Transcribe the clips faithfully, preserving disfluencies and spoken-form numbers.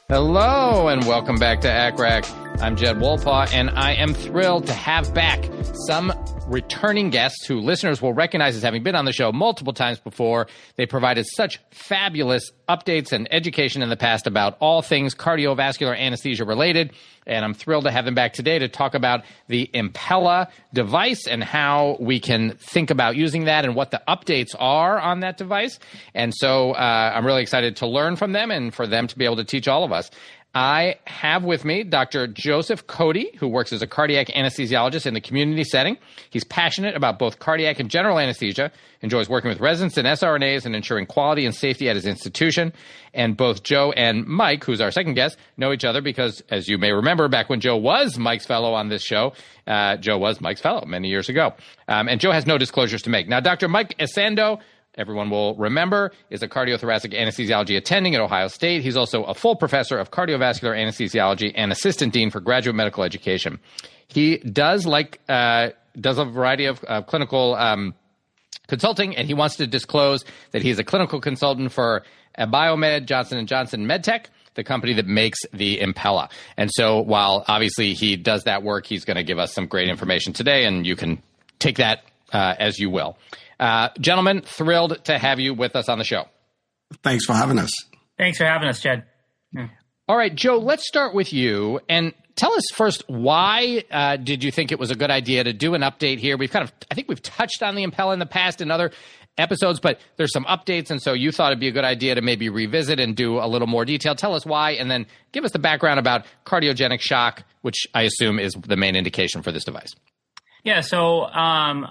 Hello and welcome back to A C R A C. I'm Jed Wolpaw, and I am thrilled to have back some returning guests who listeners will recognize as having been on the show multiple times before. They provided such fabulous updates and education in the past about all things cardiovascular anesthesia related, and I'm thrilled to have them back today to talk about the Impella device and how we can think about using that and what the updates are on that device. And so uh, I'm really excited to learn from them and for them to be able to teach all of us. I have with me Doctor Joseph Cody, who works as a cardiac anesthesiologist in the community setting. He's passionate about both cardiac and general anesthesia, enjoys working with residents and S R N As and ensuring quality and safety at his institution. And both Joe and Mike, who's our second guest, know each other because, as you may remember, back when Joe was Mike's fellow on this show, uh, Joe was Mike's fellow many years ago. Um, and Joe has no disclosures to make. Now, Doctor Mike Esando, everyone will remember, is a cardiothoracic anesthesiology attending at Ohio State. He's also a full professor of cardiovascular anesthesiology and assistant dean for graduate medical education. He does like uh, does a variety of uh, clinical um, consulting, and he wants to disclose that he's a clinical consultant for Abiomed, Johnson and Johnson MedTech, the company that makes the Impella. And so while obviously he does that work, he's going to give us some great information today, and you can take that uh, as you will. Uh, gentlemen, thrilled to have you with us on the show. Thanks for having us. Thanks for having us, Jed. Yeah. All right, Joe, let's start with you. And tell us first, why uh, did you think it was a good idea to do an update here? We've kind of, I think we've touched on the Impella in the past in other episodes, but there's some updates. And so you thought it'd be a good idea to maybe revisit and do a little more detail. Tell us why, and then give us the background about cardiogenic shock, which I assume is the main indication for this device. Yeah, so um,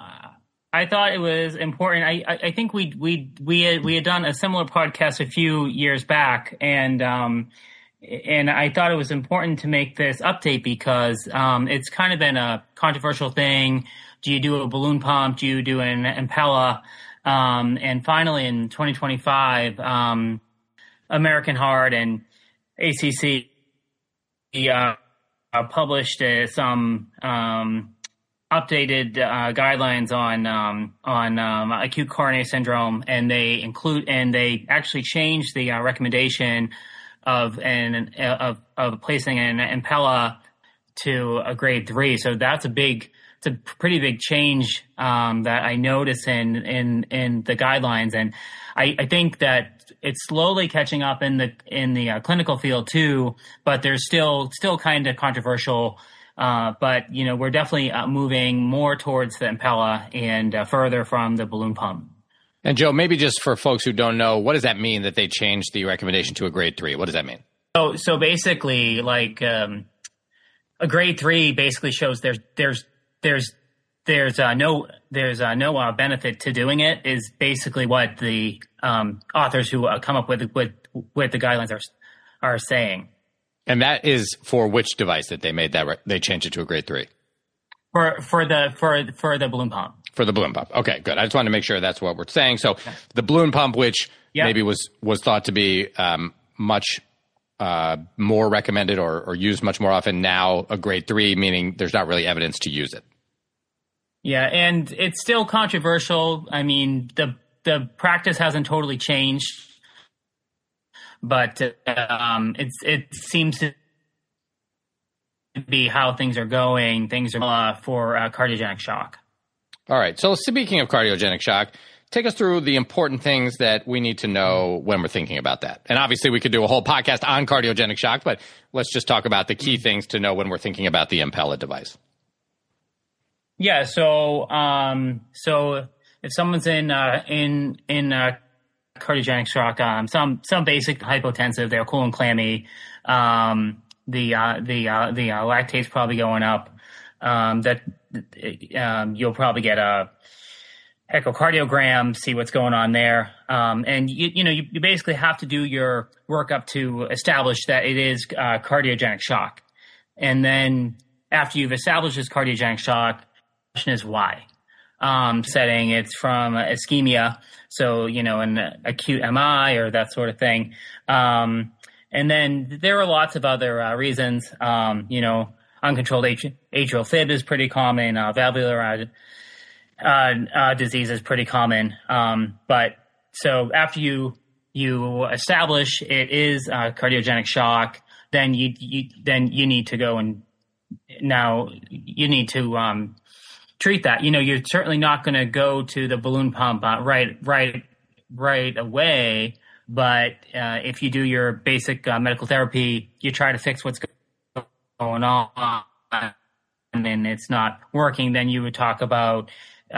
I thought it was important. I, I, I think we we we had, we had done a similar podcast a few years back, and um, and I thought it was important to make this update because um, it's kind of been a controversial thing. Do you do a balloon pump? Do you do an Impella? Um, and finally, in twenty twenty-five, um, American Heart and A C C uh, published uh, some. Um, updated uh, guidelines on um, on um, acute coronary syndrome, and they include and they actually changed the uh, recommendation of an of of placing an Impella to a grade three. So that's a big, it's a pretty big change um, that I notice in in in the guidelines, and I, I think that it's slowly catching up in the in the uh, clinical field too. But there's still still kind of controversial. Uh, but, you know, we're definitely uh, moving more towards the Impella and uh, further from the balloon pump. And, Joe, maybe just for folks who don't know, what does that mean that they changed the recommendation to a grade three? What does that mean? So so basically, like um, a grade three basically shows there's there's there's there's uh, no there's uh, no uh, benefit to doing it is basically what the um, authors who uh, come up with with with the guidelines are are saying. And that is for which device that they made that re- they changed it to a grade three? For for the for for the balloon pump. For the balloon pump. Okay, good. I just wanted to make sure that's what we're saying. So okay. The balloon pump, which yep. maybe was was thought to be um, much uh, more recommended or, or used much more often, now a grade three, meaning there's not really evidence to use it. Yeah, and it's still controversial. I mean, the the practice hasn't totally changed. But um, it's it seems to be how things are going. Things are uh, for uh, cardiogenic shock. All right. So speaking of cardiogenic shock, take us through the important things that we need to know when we're thinking about that. And obviously, we could do a whole podcast on cardiogenic shock, but let's just talk about the key things to know when we're thinking about the Impella device. Yeah. So um, so if someone's in uh, in in uh, cardiogenic shock, um, some some basic hypotensive, they're cool and clammy. Um, the uh, the uh, the uh, lactate's probably going up. Um, that um, you'll probably get a echocardiogram, see what's going on there. Um, and you you know you, you basically have to do your workup to establish that it is uh, cardiogenic shock. And then after you've established this cardiogenic shock, the question is why. Um, setting it's from ischemia, so you know an acute M I or that sort of thing, um, and then there are lots of other uh, reasons. Um, you know, uncontrolled atri- atrial fib is pretty common. Uh, valvular uh, uh, uh, disease is pretty common. Um, but so after you you establish it is uh, cardiogenic shock, then you, you then you need to go and now you need to um, treat that. You know, you're certainly not going to go to the balloon pump uh, right right right away. But uh, if you do your basic uh, medical therapy, you try to fix what's going on, and then it's not working, then you would talk about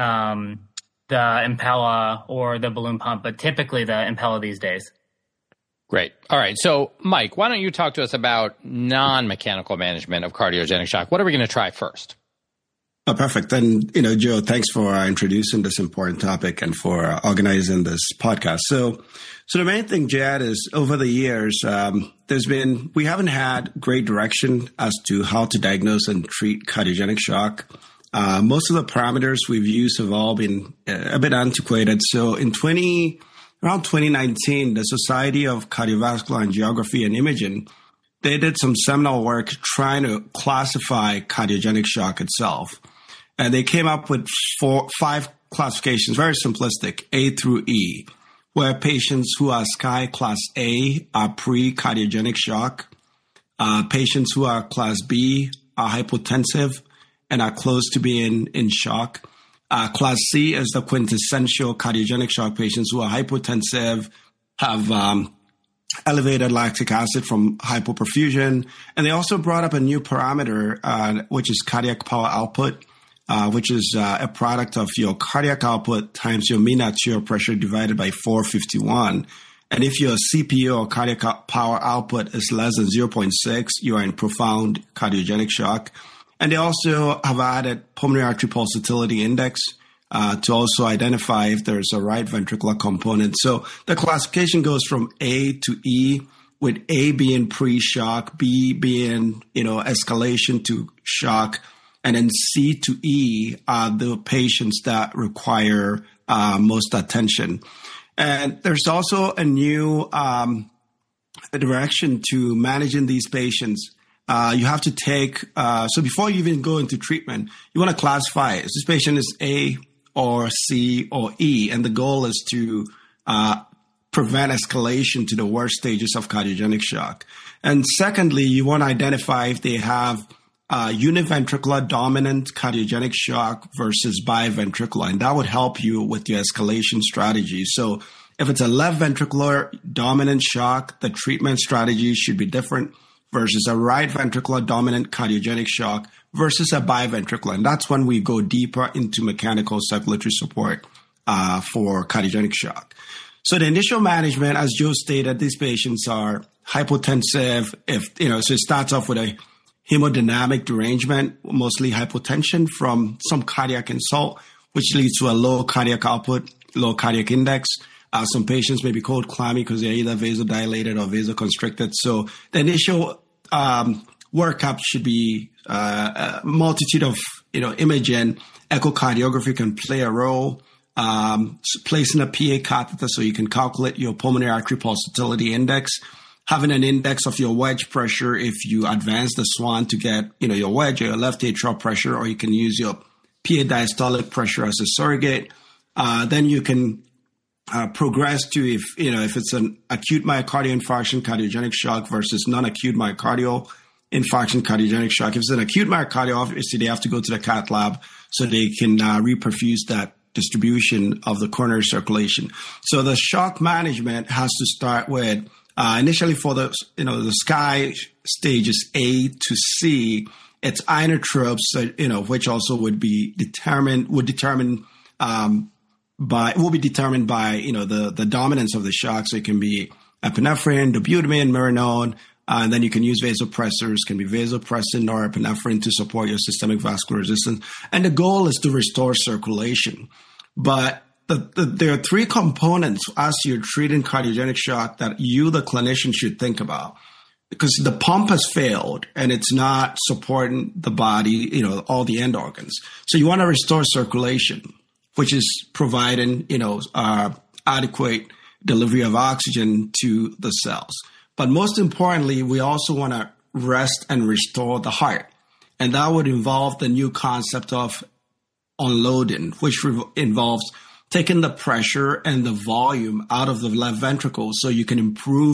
um, the Impella or the balloon pump, but typically the Impella these days. Great. All right. So, Mike, why don't you talk to us about non-mechanical management of cardiogenic shock? What are we going to try first? Oh, perfect. And, you know, Joe, thanks for uh, introducing this important topic and for uh, organizing this podcast. So, so the main thing, Jed, is over the years, um, there's been, we haven't had great direction as to how to diagnose and treat cardiogenic shock. Uh, most of the parameters we've used have all been a bit antiquated. So in twenty, around twenty nineteen, the Society of Cardiovascular Angiography and Imaging, they did some seminal work trying to classify cardiogenic shock itself. And they came up with four, five classifications, very simplistic, A through E, where patients who are S C I class A are pre-cardiogenic shock. Uh, patients who are class B are hypotensive and are close to being in shock. Uh, class C is the quintessential cardiogenic shock patients who are hypotensive, have um, elevated lactic acid from hypoperfusion. And they also brought up a new parameter, uh, which is cardiac power output, uh, which is uh, a product of your cardiac output times your mean arterial pressure divided by four fifty-one. And if your C P O or cardiac power output is less than zero point six, you are in profound cardiogenic shock. And they also have added pulmonary artery pulsatility index uh, to also identify if there's a right ventricular component. So the classification goes from A to E, with A being pre-shock, B being, you know, escalation to shock, and then C to E are the patients that require uh, most attention. And there's also a new um, direction to managing these patients. Uh, you have to take, uh, so before you even go into treatment, you want to classify it. This patient is A or C or E, and the goal is to uh, prevent escalation to the worst stages of cardiogenic shock. And secondly, you want to identify if they have uh, univentricular dominant cardiogenic shock versus biventricular, and that would help you with your escalation strategy. So if it's a left ventricular dominant shock, the treatment strategy should be different versus a right ventricular dominant cardiogenic shock versus a biventricular. And that's when we go deeper into mechanical circulatory support uh, for cardiogenic shock. So the initial management, as Joe stated, these patients are hypotensive. If, you know, so it starts off with a hemodynamic derangement, mostly hypotension from some cardiac insult, which leads to a low cardiac output, low cardiac index. Uh, some patients may be cold clammy because they're either vasodilated or vasoconstricted. So the initial um, workup should be uh, a multitude of, you know, imaging. Echocardiography can play a role. Um, placing a P A catheter so you can calculate your pulmonary artery pulsatility index. Having an index of your wedge pressure if you advance the swan to get, you know, your wedge or your left atrial pressure, or you can use your P A diastolic pressure as a surrogate. Uh, then you can Uh, progress to if, you know, if it's an acute myocardial infarction, cardiogenic shock versus non-acute myocardial infarction, cardiogenic shock. If it's an acute myocardial, obviously they have to go to the cath lab so they can uh, reperfuse that distribution of the coronary circulation. So the shock management has to start with uh, initially for the, you know, the S C I stages A to C, it's inotropes, you know, which also would be determined, would determine, um, by, will be determined by, you know, the, the dominance of the shock. So it can be epinephrine, dobutamine, Marinone, uh, and then you can use vasopressors, can be vasopressin or epinephrine to support your systemic vascular resistance. And the goal is to restore circulation. But the, the, there are three components as you're treating cardiogenic shock that you, the clinician, should think about. Because the pump has failed and it's not supporting the body, you know, all the end organs. So you want to restore circulation, which is providing, you know, uh, adequate delivery of oxygen to the cells. But most importantly, we also want to rest and restore the heart. And that would involve the new concept of unloading, which re- involves taking the pressure and the volume out of the left ventricle so you can improve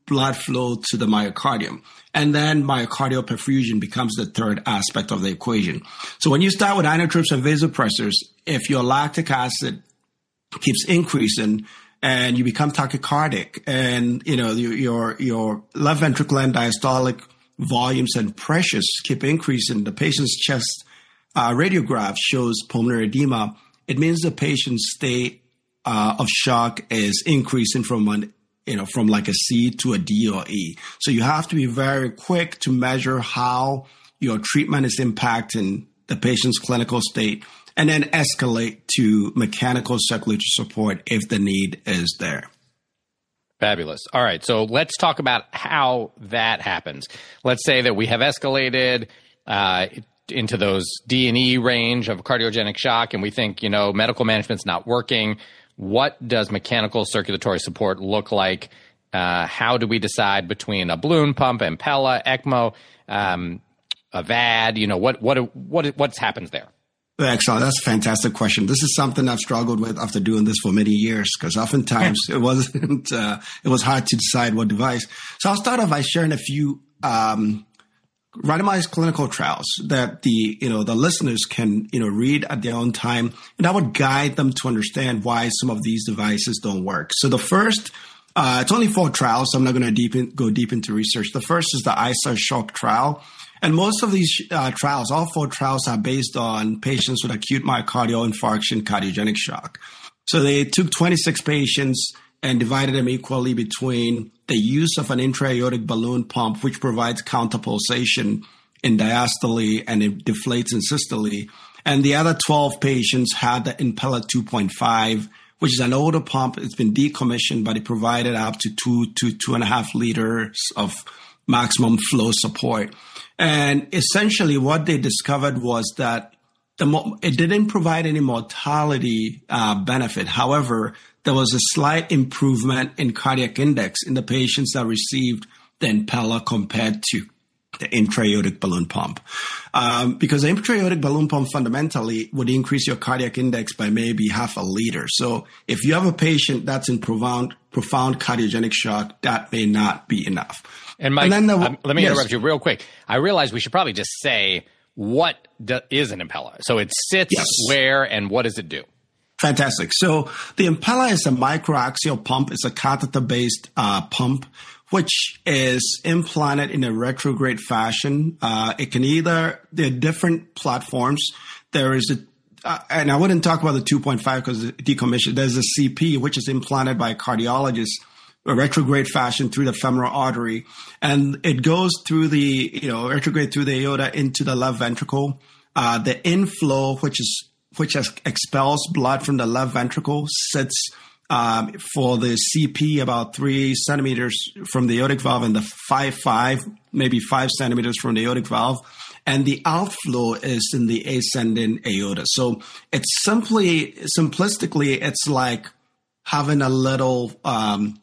blood flow to the myocardium. And then myocardial perfusion becomes the third aspect of the equation. So when you start with inotropes and vasopressors, if your lactic acid keeps increasing and you become tachycardic and, you know, your, your, your left ventricular diastolic volumes and pressures keep increasing, the patient's chest uh, radiograph shows pulmonary edema, it means the patient's state uh, of shock is increasing from an you know, from like a C to a D or E. So you have to be very quick to measure how your treatment is impacting the patient's clinical state and then escalate to mechanical circulatory support if the need is there. Fabulous. All right. So let's talk about how that happens. Let's say that we have escalated uh, into those D and E range of cardiogenic shock, and we think, you know, medical management's not working. What does mechanical circulatory support look like? Uh, how do we decide between a balloon pump, Impella, ECMO, um, a V A D? You know, what what what what happens there? Excellent. That's a fantastic question. This is something I've struggled with after doing this for many years because oftentimes it wasn't uh, it was hard to decide what device. So I'll start off by sharing a few um, randomized clinical trials that the, you know, the listeners can, you know, read at their own time. And that would guide them to understand why some of these devices don't work. So the first, uh, it's only four trials, so I'm not going to deep in, go deep into research. The first is the I C E R shock trial. And most of these uh, trials, all four trials are based on patients with acute myocardial infarction, cardiogenic shock. So they took twenty-six patients and divided them equally between the use of an intra-aortic balloon pump, which provides counterpulsation in diastole and it deflates in systole. And the other twelve patients had the Impella two point five, which is an older pump. It's been decommissioned, but it provided up to two to two and a half liters of maximum flow support. And essentially what they discovered was that the mo- it didn't provide any mortality uh, benefit. However, there was a slight improvement in cardiac index in the patients that received the Impella compared to the intra-aortic balloon pump. Um, because the intra-aortic balloon pump fundamentally would increase your cardiac index by maybe half a liter. So if you have a patient that's in profound, profound cardiogenic shock, that may not be enough. And Mike, and then the, um, let me yes. interrupt you real quick. I realize we should probably just say what do, is an Impella. So it sits yes. where and what does it do? Fantastic. So the Impella is a microaxial pump. It's a catheter-based uh, pump, which is implanted in a retrograde fashion. Uh, it can either, there are different platforms. There is a, uh, and I wouldn't talk about the two point five because it's decommissioned. There's a C P, which is implanted by a cardiologist, a retrograde fashion through the femoral artery. And it goes through the, you know, retrograde through the aorta into the left ventricle. Uh, the inflow, which is, which has expels blood from the left ventricle, sits um, for the C P about three centimeters from the aortic valve and the five, five, maybe five centimeters from the aortic valve. And the outflow is in the ascending aorta. So it's simply, simplistically, it's like having a little um,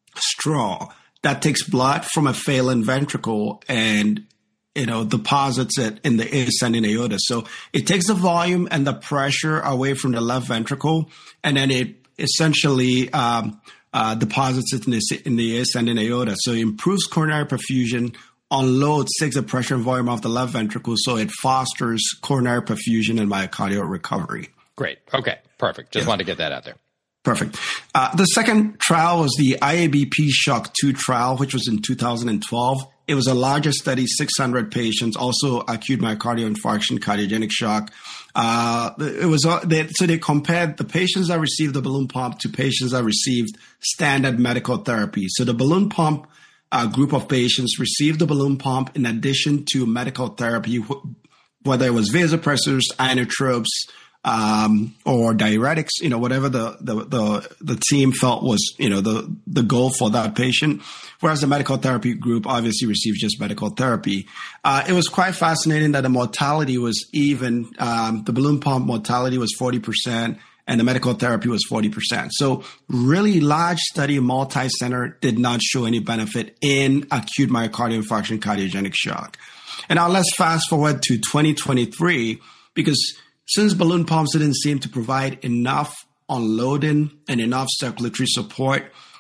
straw that takes blood from a failing ventricle and you know, deposits it in the ascending aorta. So it takes the volume and the pressure away from the left ventricle, and then it essentially um, uh, deposits it in the, in the ascending aorta. So it improves coronary perfusion, unloads, takes the pressure and volume off the left ventricle, so it fosters coronary perfusion and myocardial recovery. Great. Okay. Perfect. Just yeah. wanted to get that out there. Perfect. Uh, the second trial was the I A B P Shock two trial, which was in two thousand twelve. It was a larger study, six hundred patients, also acute myocardial infarction, cardiogenic shock. Uh, it was uh, they, so they compared the patients that received the balloon pump to patients that received standard medical therapy. So the balloon pump uh, group of patients received the balloon pump in addition to medical therapy, whether it was vasopressors, inotropes, Um, or diuretics, you know, whatever the, the, the, the team felt was, you know, the, the goal for that patient. Whereas the medical therapy group obviously received just medical therapy. Uh, it was quite fascinating that the mortality was even. Um, the balloon pump mortality was forty percent and the medical therapy was forty percent. So really large study, multi-center, did not show any benefit in acute myocardial infarction, cardiogenic shock. And now let's fast forward to twenty twenty-three because since balloon pumps didn't seem to provide enough unloading and enough circulatory support,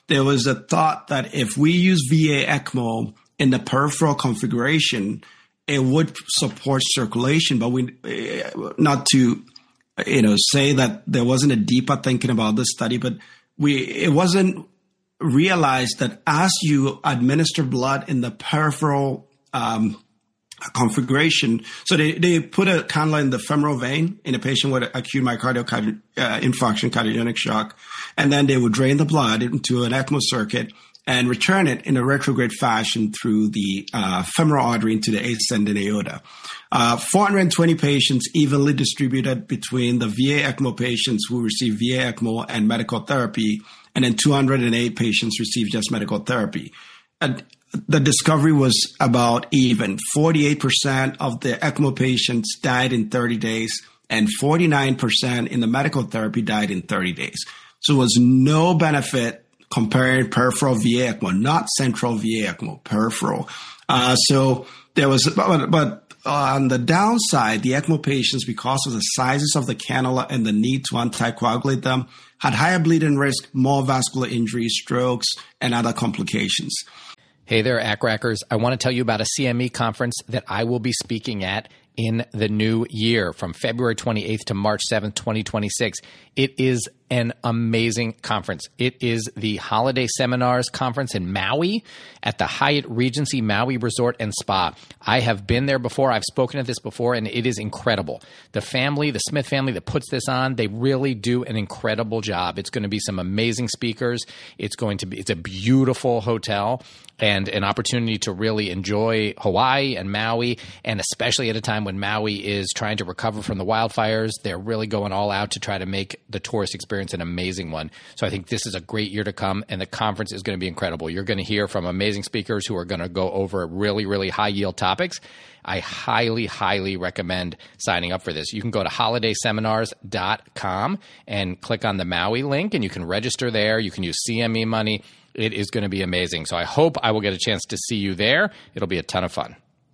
there was a thought that if we use V A ECMO in the peripheral configuration, it would support circulation. But we, not to, you know, say that there wasn't a deeper thinking about this study, but we, it wasn't realized that as you administer blood in the peripheral um, configuration, so they, they put a cannula in the femoral vein in a patient with acute myocardial cardi- uh, infarction, cardiogenic shock, and then they would drain the blood into an ECMO circuit and return it in a retrograde fashion through the uh, femoral artery into the ascending aorta. Uh, four hundred twenty patients evenly distributed between the V A ECMO patients who received V A ECMO and medical therapy, and then two hundred eight patients received just medical therapy. And the discovery was about even. forty-eight percent of the ECMO patients died in thirty days, and forty-nine percent in the medical therapy died in thirty days. So it was no benefit comparing peripheral V A ECMO, not central V A ECMO, peripheral. Uh, so there was, but, but on the downside, the ECMO patients, because of the sizes of the cannula and the need to anticoagulate them, had higher bleeding risk, more vascular injury, strokes, and other complications. Hey there, A C R A Cers. I want to tell you about a C M E conference that I will be speaking at in the new year from February twenty-eighth to March seventh, twenty twenty-six. It is an amazing conference. It is the Holiday Seminars Conference in Maui at the Hyatt Regency Maui Resort and Spa. I have been there before. I've spoken at this before, and it is incredible. The family, the Smith family that puts this on, they really do an incredible job. It's going to be some amazing speakers. It's going to be, it's a beautiful hotel and an opportunity to really enjoy Hawaii and Maui, and especially at a time when Maui is trying to recover from the wildfires. They're really going all out to try to make the tourist experience an amazing one. So I think this is a great year to come, and the conference is going to be incredible. You're going to hear from amazing speakers who are going to go over really, really high-yield topics. I highly, highly recommend signing up for this. You can go to holiday seminars dot com and click on the Maui link, and you can register there. You can use C M E money. It is going to be amazing. So I hope I will get a chance to see you there. It'll be a ton of fun.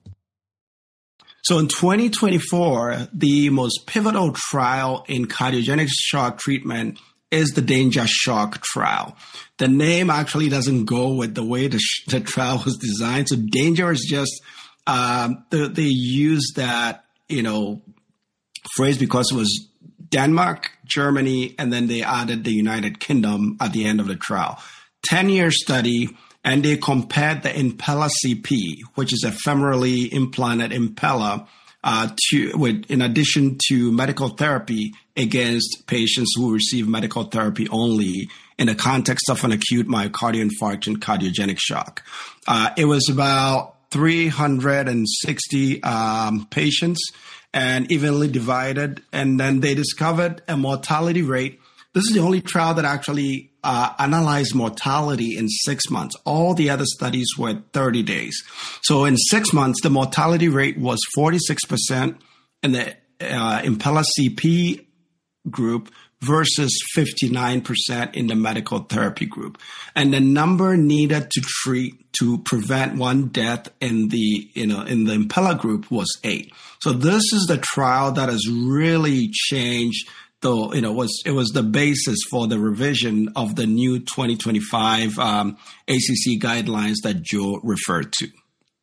So in twenty twenty-four, the most pivotal trial in cardiogenic shock treatment is the DanGer Shock trial. The name actually doesn't go with the way the, sh- the trial was designed. So DanGer is just, um, the, they used that, you know, phrase because it was Denmark, Germany, and then they added the United Kingdom at the end of the trial. ten-year study. And they compared the Impella C P, which is a femorally implanted Impella, uh, to with in addition to medical therapy against patients who receive medical therapy only in the context of an acute myocardial infarction cardiogenic shock. Uh, it was about three hundred sixty um, patients and evenly divided. And then they discovered a mortality rate. This is the only trial that actually uh, analyzed mortality in six months. All the other studies were thirty days. So in six months, the mortality rate was forty-six percent in the uh, Impella C P group versus fifty-nine percent in the medical therapy group. And the number needed to treat to prevent one death in the, you know, in the Impella group was eight. So this is the trial that has really changed. Though, you know, was it was the basis for the revision of the new twenty twenty-five um, A C C guidelines that Joe referred to.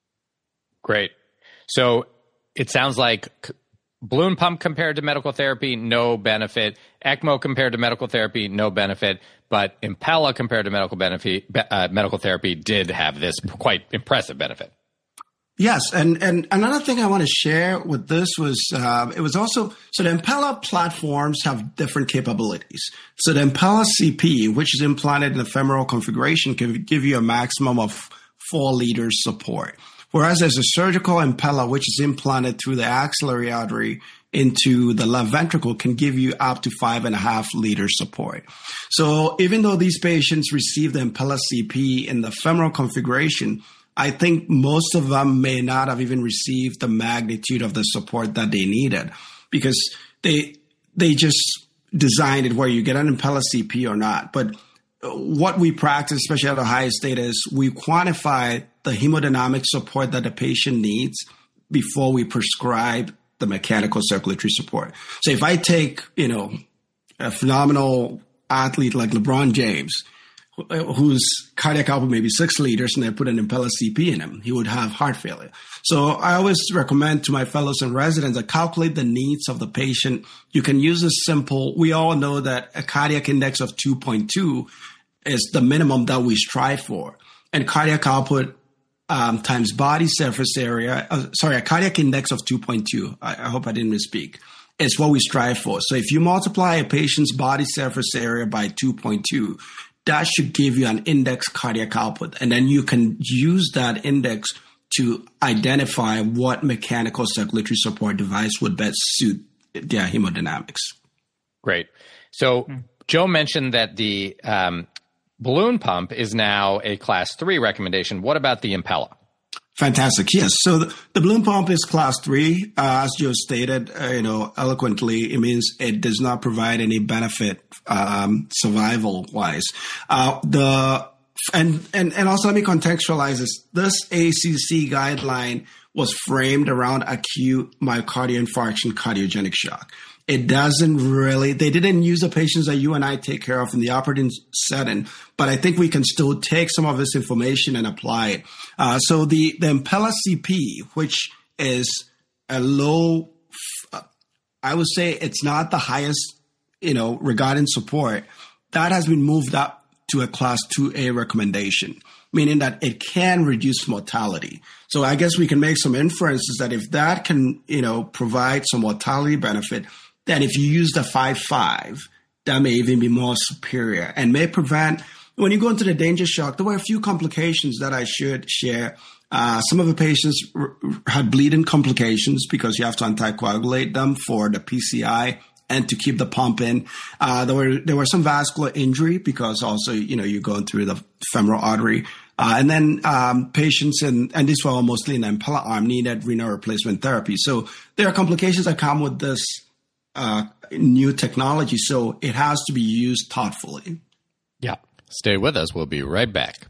Great. So it sounds like balloon pump compared to medical therapy, no benefit. ECMO compared to medical therapy, no benefit. But Impella compared to medical benefit, uh, medical therapy did have this quite impressive benefit. Yes, and, and another thing I want to share with this was uh, it was also, so the Impella platforms have different capabilities. So the Impella C P, which is implanted in the femoral configuration, can give you a maximum of four liters support. Whereas there's a surgical Impella, which is implanted through the axillary artery into the left ventricle, can give you up to five and a half liters support. So even though these patients receive the Impella C P in the femoral configuration, I think most of them may not have even received the magnitude of the support that they needed because they they just designed it where you get an Impella C P or not. But what we practice, especially at Ohio State, is we quantify the hemodynamic support that the patient needs before we prescribe the mechanical circulatory support. So if I take, you know, a phenomenal athlete like LeBron James, whose cardiac output may be six liters and they put an Impella C P in him, he would have heart failure. So I always recommend to my fellows and residents to calculate the needs of the patient. You can use a simple, we all know that a cardiac index of two point two is the minimum that we strive for. And cardiac output um, times body surface area, uh, sorry, a cardiac index of two point two, I, I hope I didn't misspeak, is what we strive for. So if you multiply a patient's body surface area by two point two, that should give you an index cardiac output. And then you can use that index to identify what mechanical circulatory support device would best suit their hemodynamics. Great. So mm-hmm. Joe mentioned that the um, balloon pump is now a class three recommendation. What about the Impella? Fantastic. Yes. So the, the balloon pump is class three. Uh, as Joe stated, uh, you know, eloquently, it means it does not provide any benefit um, survival wise. Uh, the and, and and also let me contextualize this. This A C C guideline was framed around acute myocardial infarction cardiogenic shock. It doesn't really, they didn't use the patients that you and I take care of in the operating setting, but I think we can still take some of this information and apply it. Uh, so the, the Impella C P, which is a low, I would say it's not the highest, you know, regarding support, that has been moved up to a class two A recommendation, meaning that it can reduce mortality. So I guess we can make some inferences that if that can, you know, provide some mortality benefit, then if you use the five five, that may even be more superior and may prevent, when you go into the danger shock, there were a few complications that I should share. Uh, some of the patients r- had bleeding complications because you have to anticoagulate them for the P C I and to keep the pump in. Uh, there were there were some vascular injury because also, you know, you're going through the femoral artery. Uh, and then um, patients, in, and these were mostly in the Impella arm, needed renal replacement therapy. So there are complications that come with this uh, new technology. So it has to be used thoughtfully. Yeah. Stay with us. We'll be right back.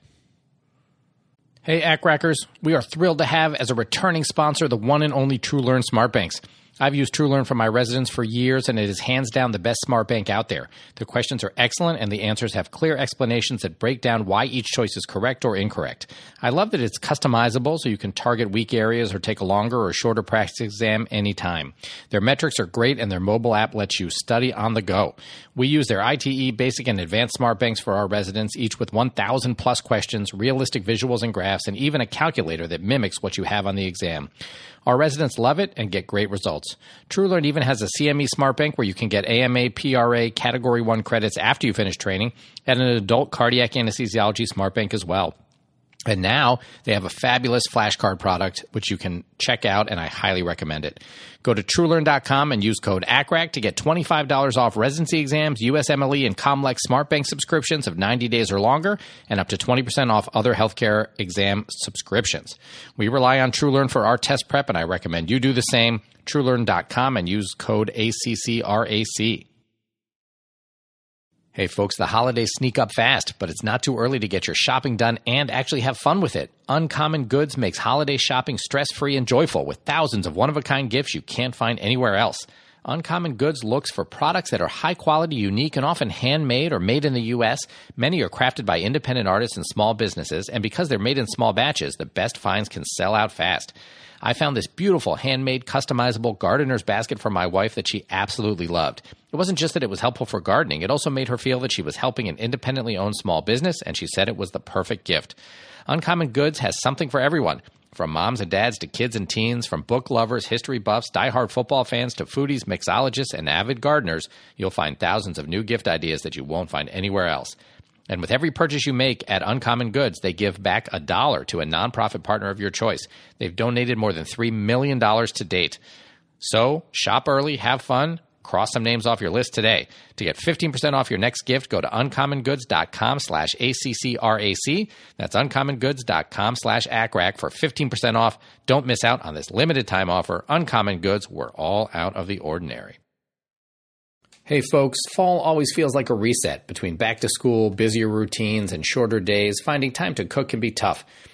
Hey, A C Rackers. We are thrilled to have as a returning sponsor the one and only TrueLearn Smart Banks. I've used TrueLearn for my residents for years, and it is hands down the best smart bank out there. The questions are excellent, and the answers have clear explanations that break down why each choice is correct or incorrect. I love that it's customizable, so you can target weak areas or take a longer or shorter practice exam anytime. Their metrics are great, and their mobile app lets you study on the go. We use their I T E, basic, and advanced smart banks for our residents, each with one thousand plus questions, realistic visuals and graphs, and even a calculator that mimics what you have on the exam. Our residents love it and get great results. TrueLearn even has a C M E Smart Bank where you can get A M A, P R A, Category one credits after you finish training, and an adult cardiac anesthesiology Smart Bank as well. And now they have a fabulous flashcard product, which you can check out, and I highly recommend it. Go to TrueLearn dot com and use code A C R A C to get twenty-five dollars off residency exams, U S M L E, and Comlex Smart Bank subscriptions of ninety days or longer, and up to twenty percent off other healthcare exam subscriptions. We rely on TrueLearn for our test prep, and I recommend you do the same. TrueLearn dot com and use code A C C R A C. Hey folks, the holidays sneak up fast, but it's not too early to get your shopping done and actually have fun with it. Uncommon Goods makes holiday shopping stress-free and joyful with thousands of one-of-a-kind gifts you can't find anywhere else. Uncommon Goods looks for products that are high quality, unique, and often handmade or made in the U S. Many are crafted by independent artists and small businesses, and because they're made in small batches, the best finds can sell out fast. I found this beautiful handmade customizable gardener's basket for my wife that she absolutely loved. It wasn't just that it was helpful for gardening, it also made her feel that she was helping an independently owned small business, and she said it was the perfect gift. Uncommon Goods has something for everyone. From moms and dads to kids and teens, from book lovers, history buffs, diehard football fans to foodies, mixologists, and avid gardeners, you'll find thousands of new gift ideas that you won't find anywhere else. And with every purchase you make at Uncommon Goods, they give back a dollar to a nonprofit partner of your choice. They've donated more than three million dollars to date. So shop early, have fun, cross some names off your list today. To get fifteen percent off your next gift, go to uncommongoods.com slash ACCRAC. That's uncommongoods.com slash ACRAC for fifteen percent off. Don't miss out on this limited time offer. Uncommon Goods, we're all out of the ordinary. Hey folks, fall always feels like a reset. Between back to school, busier routines, and shorter days, finding time to cook can be tough.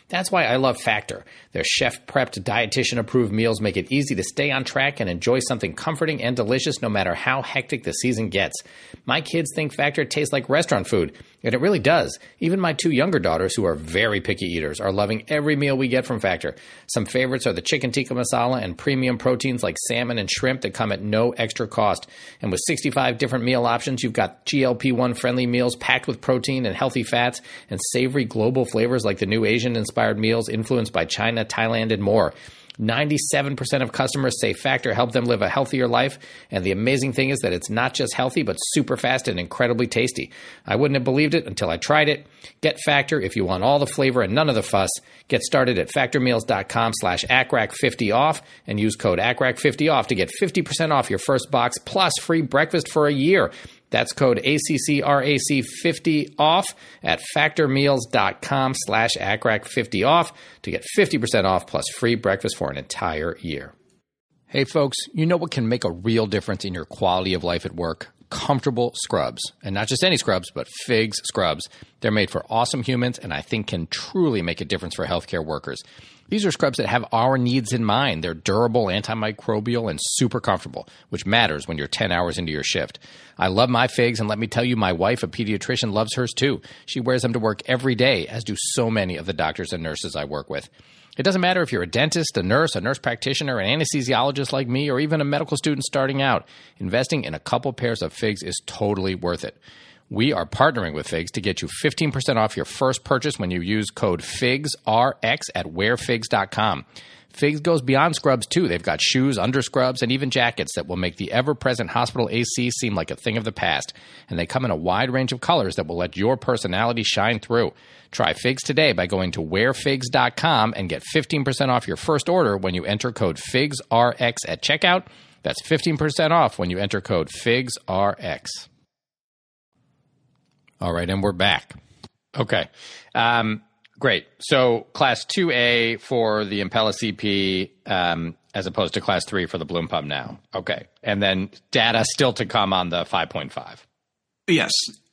That's why I love Factor. Their chef-prepped, dietitian-approved meals make it easy to stay on track and enjoy something comforting and delicious no matter how hectic the season gets. My kids think Factor tastes like restaurant food, and it really does. Even my two younger daughters, who are very picky eaters, are loving every meal we get from Factor. Some favorites are the chicken tikka masala and premium proteins like salmon and shrimp that come at no extra cost. And with sixty-five different meal options, you've got G L P one friendly meals packed with protein and healthy fats, and savory global flavors like the new Asian-inspired meals influenced by China, Thailand, and more. ninety-seven percent of customers say Factor helped them live a healthier life, and the amazing thing is that it's not just healthy, but super fast and incredibly tasty. I wouldn't have believed it until I tried it. Get Factor if you want all the flavor and none of the fuss. Get started at factormeals.com slash ACRAC50 off and use code A C R A C fifty off to get fifty percent off your first box plus free breakfast for a year. That's code A C C R A C fifty off at factormeals.com slash ACRAC50 off to get fifty percent off plus free breakfast for an entire year. Hey folks, you know what can make a real difference in your quality of life at work? Comfortable scrubs. And not just any scrubs, but Figs scrubs. They're made for awesome humans and I think can truly make a difference for healthcare workers. These are scrubs that have our needs in mind. They're durable, antimicrobial, and super comfortable, which matters when you're ten hours into your shift. I love my Figs, and let me tell you, my wife, a pediatrician, loves hers too. She wears them to work every day, as do so many of the doctors and nurses I work with. It doesn't matter if you're a dentist, a nurse, a nurse practitioner, an anesthesiologist like me, or even a medical student starting out. Investing in a couple pairs of Figs is totally worth it. We are partnering with Figs to get you fifteen percent off your first purchase when you use code FIGSRX at wear figs dot com. Figs goes beyond scrubs, too. They've got shoes, underscrubs, and even jackets that will make the ever-present hospital A C seem like a thing of the past. And they come in a wide range of colors that will let your personality shine through. Try Figs today by going to wear figs dot com and get fifteen percent off your first order when you enter code FIGSRX at checkout. That's fifteen percent off when you enter code FIGSRX. All right, and we're back. Okay, um, great. So class two A for the Impella C P um, as opposed to class three for the Bloom Pump now. Okay, and then data still to come on the five point five. Yes,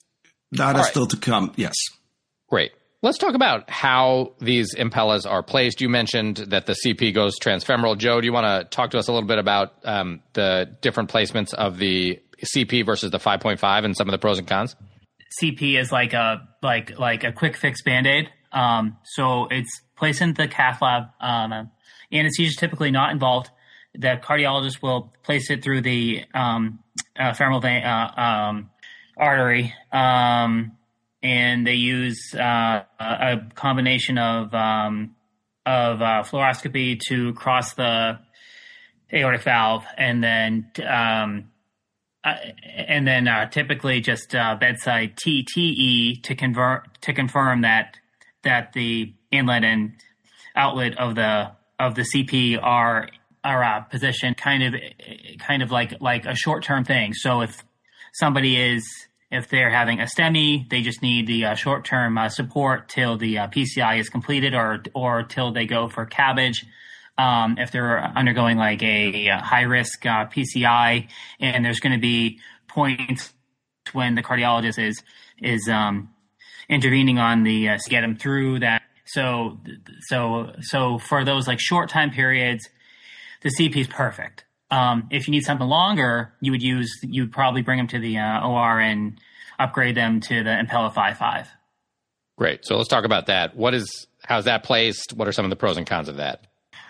data right. still to come, yes. Great. Let's talk about how these Impellas are placed. You mentioned that the C P goes transfemoral. Joe, do you want to talk to us a little bit about um, the different placements of the C P versus the five point five and some of the pros and cons? C P is like a like like a quick fix Band-Aid. Um, so it's placed in the cath lab. Um, anesthesia is typically not involved. The cardiologist will place it through the um, uh, femoral vein, uh, um, artery, um, and they use uh, a combination of um, of uh, fluoroscopy to cross the aortic valve, and then um, Uh, and then uh, typically just uh, bedside T T E to convert to confirm that that the inlet and outlet of the of the C P are are uh, positioned kind of kind of like like a short term thing. So if somebody is if they're having a STEMI, they just need the uh, short term uh, support till the uh, P C I is completed, or or till they go for cabbage. Um, if they're undergoing like a, a high risk uh, P C I, and there's going to be points when the cardiologist is is um, intervening on the uh, to get them through that. So so so for those like short time periods, the C P is perfect. Um, if you need something longer, you would use you would probably bring them to the uh, O R and upgrade them to the Impella five point five. Great. So let's talk about that. What is how's that placed? What are some of the pros and cons of that?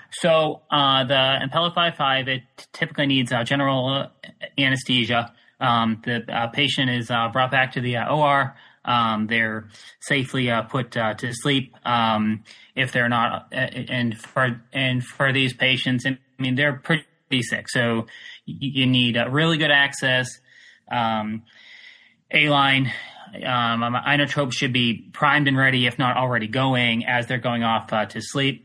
So uh, the Impella five point five, it typically needs uh, general anesthesia. Um, the uh, patient is uh, brought back to the uh, O R. Um, they're safely uh, put uh, to sleep um, if they're not. Uh, and for and for these patients, I mean, they're pretty sick, so you, you need uh, really good access. Um, A-line. Um, inotrope should be primed and ready, if not already going, as they're going off uh, to sleep.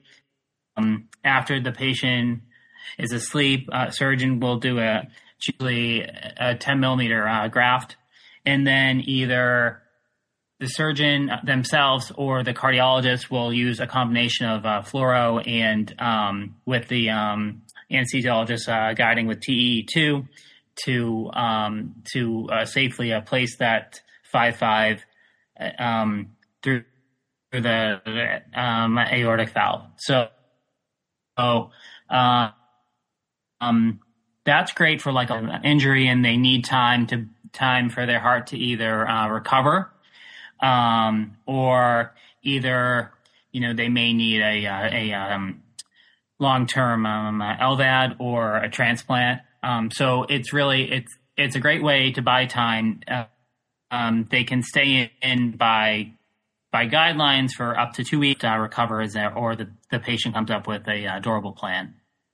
Um, after the patient is asleep, uh, surgeon will do a usually a ten millimeter uh, graft, and then either the surgeon themselves or the cardiologist will use a combination of uh, fluoro and um, with the um, anesthesiologist uh, guiding with T E two to um, to uh, safely uh, place that five point five um, through the um, aortic valve. So, so uh, um, that's great for like an injury, and they need time to time for their heart to either uh, recover, um, or either you know they may need a a, a um, long-term um, L V A D or a transplant. Um, so it's really it's it's a great way to buy time. Uh, um, they can stay in by by guidelines for up to two weeks to recover, as a, or the, the patient comes up with a uh, durable plan.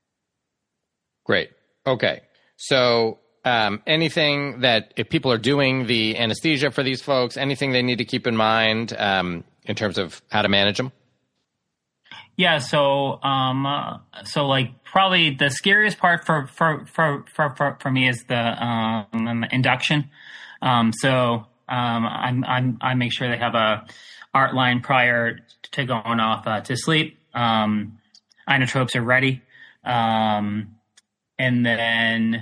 Great. Okay. So um, anything that if people are doing the anesthesia for these folks, anything they need to keep in mind um, in terms of how to manage them? Yeah. So, um, uh, so like probably the scariest part for, for, for, for, for, for me is the um, induction. Um, so um, I'm, I'm, I make sure they have a art line prior to going off uh, to sleep. Um, inotropes are ready. Um, and then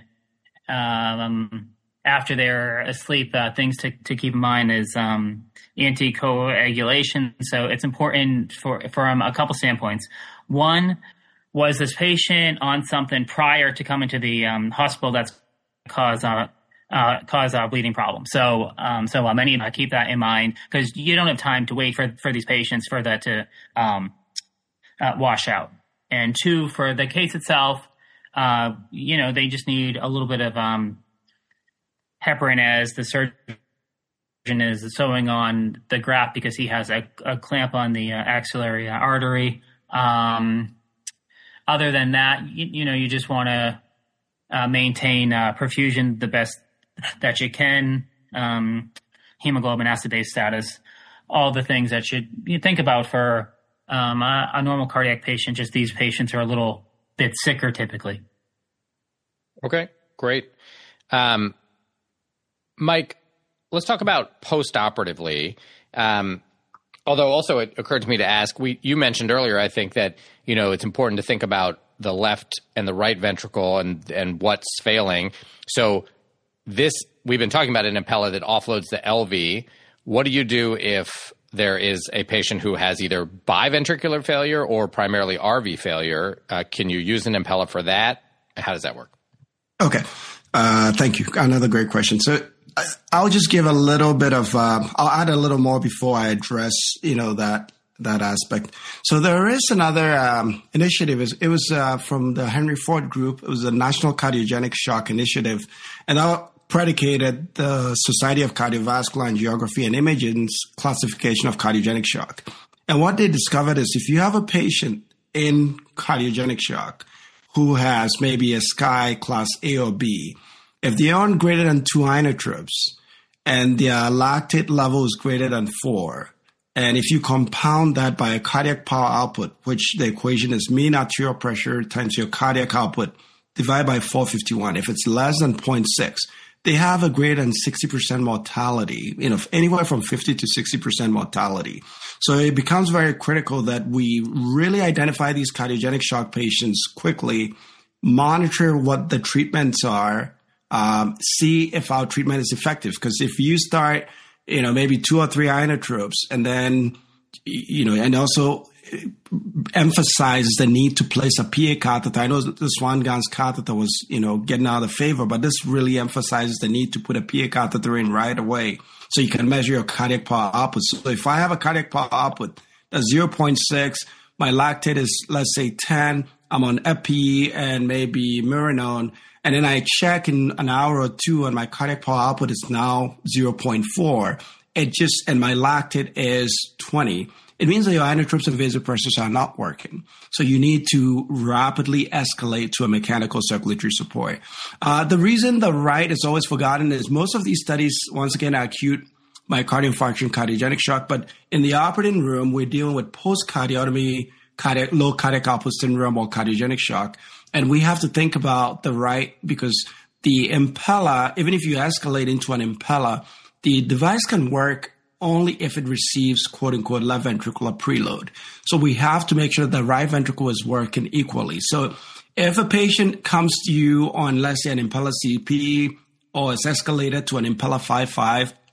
um, after they're asleep, uh, things to, to keep in mind is um, anticoagulation. So it's important for from a couple standpoints. One, was this patient on something prior to coming to the um, hospital that's cause uh, uh, cause a bleeding problem? So um, so um, I need to keep that in mind, because you don't have time to wait for for these patients for that to um, uh, wash out. And two, for the case itself, uh, you know, they just need a little bit of um, heparin as the surgeon is sewing on the graft, because he has a, a clamp on the uh, axillary artery. Um, other than that, you, you know, you just want to uh, maintain uh, perfusion the best that you can, um, hemoglobin, acid base status, all the things that you, you think about for um, a, a normal cardiac patient. Just these patients are a little bit sicker typically. Okay, great. Um, Mike, let's talk about post-operatively. Um, although also it occurred to me to ask, we, you mentioned earlier, I think, that, you know, it's important to think about the left and the right ventricle and, and what's failing. So this, we've been talking about an Impella that offloads the L V. What do you do if there is a patient who has either biventricular failure or primarily R V failure? Uh, can you use an Impella for that? How does that work? Okay. Uh, thank you. Another great question. So I'll just give a little bit of, uh, I'll add a little more before I address, you know, that, that aspect. So there is another um, initiative. It was uh, from the Henry Ford Group. It was the National Cardiogenic Shock Initiative. And that predicated the Society of Cardiovascular Angiography and Imaging's classification of cardiogenic shock. And what they discovered is if you have a patient in cardiogenic shock who has maybe a S C I class A or B, if they are on greater than two inotropes and their lactate level is greater than four, and if you compound that by a cardiac power output, which the equation is mean arterial pressure times your cardiac output, divided by four hundred fifty-one, if it's less than zero point six, they have a greater than sixty percent mortality, you know, anywhere from fifty to sixty percent mortality. So it becomes very critical that we really identify these cardiogenic shock patients quickly, monitor what the treatments are, Um, see if our treatment is effective. Because if you start, you know, maybe two or three inotropes, and then, you know, and also emphasize the need to place a P A catheter. I know that the Swan-Ganz catheter was, you know, getting out of favor, but this really emphasizes the need to put a P A catheter in right away so you can measure your cardiac power output. So if I have a cardiac power output that's zero point six, my lactate is, let's say, ten, I'm on epi and maybe Mirinone, and then I check in an hour or two and my cardiac power output is now zero point four. It just, and my lactate is twenty. It means that your inotropes and vasopressors are not working. So you need to rapidly escalate to a mechanical circulatory support. Uh, the reason the right is always forgotten is most of these studies, once again, are acute myocardial infarction, cardiogenic shock. But in the operating room, we're dealing with post-cardiotomy, cardiac, low cardiac output syndrome or cardiogenic shock. And we have to think about the right, because the Impella, even if you escalate into an Impella, the device can work only if it receives quote unquote left ventricular preload. So we have to make sure the right ventricle is working equally. So if a patient comes to you on, let's say, an Impella C P or is escalated to an Impella five five,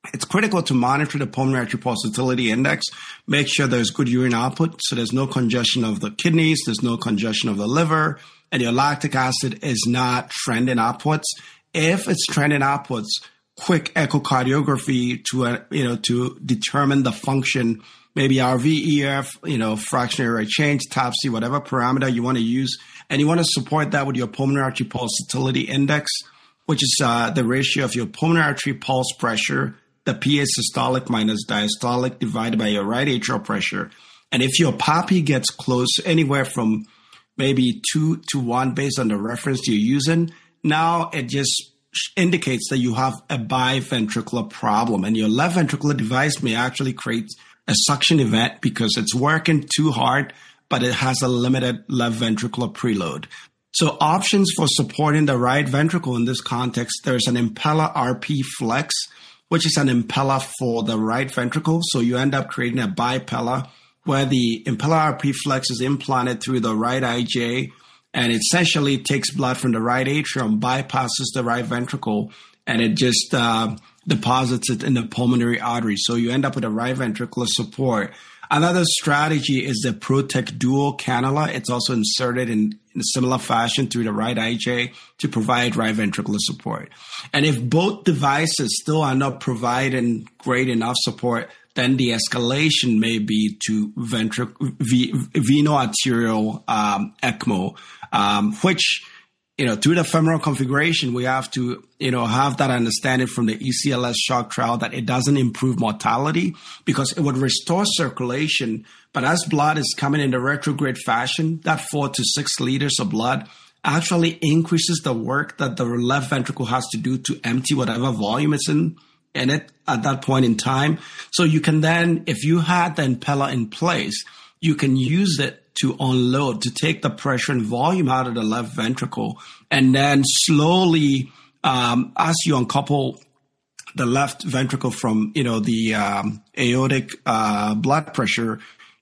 it's critical to monitor the pulmonary artery pulsatility index, make sure there's good urine output, so there's no congestion of the kidneys, there's no congestion of the liver, and your lactic acid is not trending upwards. If it's trending upwards, quick echocardiography to, uh, you know, to determine the function, maybe R V E F, you know, fractional rate change, T A P C, whatever parameter you want to use. And you want to support that with your pulmonary artery pulsatility index, which is uh, the ratio of your pulmonary artery pulse pressure, the P A systolic minus diastolic divided by your right atrial pressure. And if your P A P I gets close anywhere from maybe two to one based on the reference you're using, now it just indicates that you have a biventricular problem, and your left ventricular device may actually create a suction event because it's working too hard, but it has a limited left ventricular preload. So options for supporting the right ventricle in this context, there's an Impella R P Flex, which is an impeller for the right ventricle. So you end up creating a bipeller where the Impella R P Flex is implanted through the right I J, and it essentially takes blood from the right atrium, bypasses the right ventricle, and it just uh, deposits it in the pulmonary artery. So you end up with a right ventricular support. Another strategy is the Protect Duo cannula. It's also inserted in, in a similar fashion through the right I J to provide right ventricular support. And if both devices still are not providing great enough support, then the escalation may be to ventric- v- veno-arterial um, ECMO, um, which, you know, through the femoral configuration, we have to, you know, have that understanding from the E C L S shock trial that it doesn't improve mortality because it would restore circulation. But as blood is coming in the retrograde fashion, that four to six liters of blood actually increases the work that the left ventricle has to do to empty whatever volume is in, in it at that point in time. So you can then, if you had the impeller in place, you can use it to unload, to take the pressure and volume out of the left ventricle, and then slowly, um, as you uncouple the left ventricle from, you know, the um, aortic uh, blood pressure,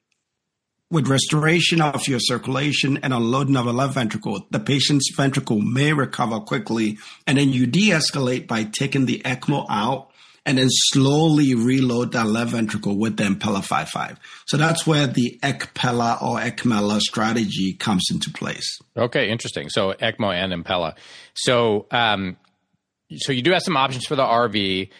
with restoration of your circulation and unloading of the left ventricle, the patient's ventricle may recover quickly, and then you de-escalate by taking the ECMO out, and then slowly reload that left ventricle with the Impella five five. So that's where the ECPella or ECMella strategy comes into place. Okay, interesting. So ECMO and Impella. So, um, so you do have some options for the R V,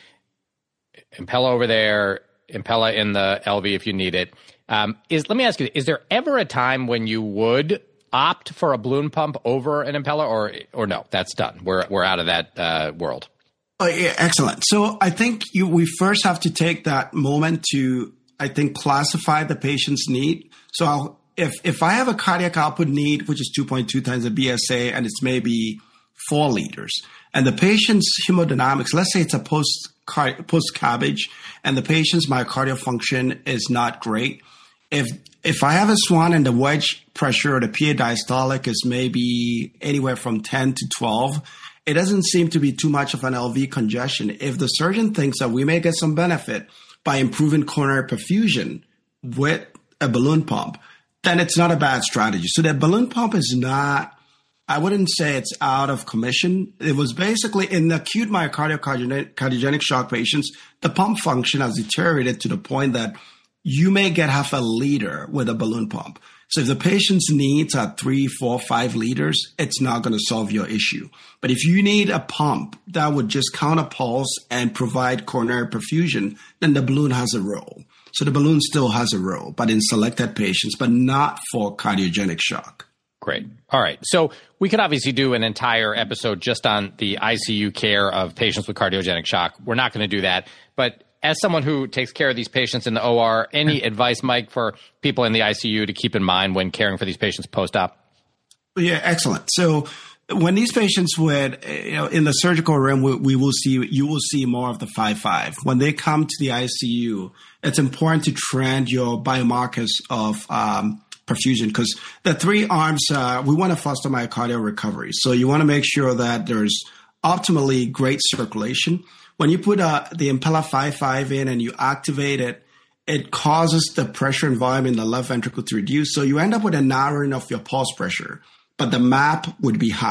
Impella over there, Impella in the L V if you need it. Um, is let me ask you: is there ever a time when you would opt for a balloon pump over an Impella, or or no? That's done. We're we're out of that uh, world. Oh, yeah, excellent. So I think you, we first have to take that moment to, I think, classify the patient's need. So I'll, if if I have a cardiac output need, which is two point two times the B S A, and it's maybe four liters, and the patient's hemodynamics, let's say it's a post post cabbage, and the patient's myocardial function is not great. If if I have a swan and the wedge pressure or the P A diastolic is maybe anywhere from ten to twelve, it doesn't seem to be too much of an L V congestion. If the surgeon thinks that we may get some benefit by improving coronary perfusion with a balloon pump, then it's not a bad strategy. So the balloon pump is not, I wouldn't say it's out of commission. It was basically in acute myocardial cardiogenic, cardiogenic shock patients, the pump function has deteriorated to the point that you may get half a liter with a balloon pump. So if the patient's needs are three, four, five liters, it's not going to solve your issue. But if you need a pump that would just counter pulse and provide coronary perfusion, then the balloon has a role. So the balloon still has a role, but in selected patients, but not for cardiogenic shock. Great. All right. So we could obviously do an entire episode just on the I C U care of patients with cardiogenic shock. We're not going to do that. But as someone who takes care of these patients in the O R, any advice, Mike, for people in the I C U to keep in mind when caring for these patients post-op? Yeah, excellent. So when these patients would, you know, in the surgical room, we, we will see, you will see more of the five five. When they come to the I C U, it's important to trend your biomarkers of um, perfusion because the three arms, uh, we want to foster myocardial recovery. So you want to make sure that there's optimally great circulation. When you put uh, the Impella five five in and you activate it, it causes the pressure and volume in the left ventricle to reduce. So you end up with a narrowing of your pulse pressure, but the map would be high.